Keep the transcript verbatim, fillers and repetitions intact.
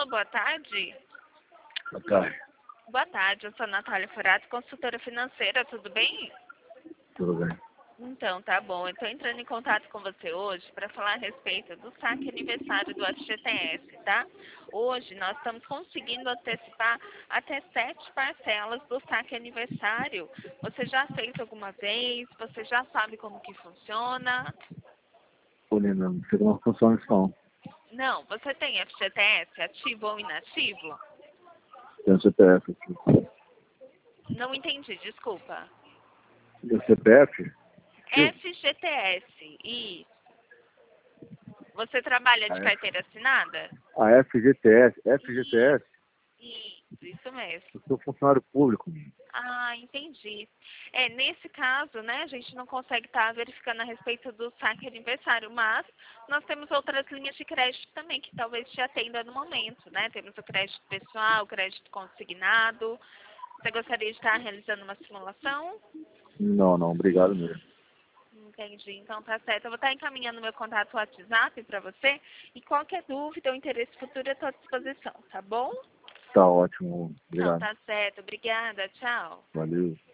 boa tarde. Boa tarde. Boa tarde, eu sou a Natália Furato, consultora financeira, tudo bem? Tudo bem. Então, tá bom. Eu estou entrando em contato com você hoje para falar a respeito do saque aniversário do F G T S, tá? Hoje nós estamos conseguindo antecipar até sete parcelas do saque aniversário. Você já fez alguma vez? Você já sabe como que funciona? Ô, Nina, não sei como funciona isso não. Não, você tem F G T S ativo ou inativo? Tem o C P F aqui. Não entendi, desculpa. Tem o C P F? F G T S, e você trabalha de A F- carteira assinada? A F G T S. F G T S? Isso, isso mesmo. Eu sou funcionário público. Ah, entendi. É, nesse caso, né, a gente não consegue estar verificando a respeito do saque aniversário, mas nós temos outras linhas de crédito também que talvez te atendam no momento, né? Temos o crédito pessoal, o crédito consignado. Você gostaria de estar realizando uma simulação? Não, não. Obrigado mesmo. Entendi. Então tá certo. Eu vou estar encaminhando meu contato WhatsApp para você e qualquer dúvida ou interesse futuro eu estou à disposição, tá bom? Tá ótimo. Então Obrigado. tá certo. Obrigada. Tchau. Valeu.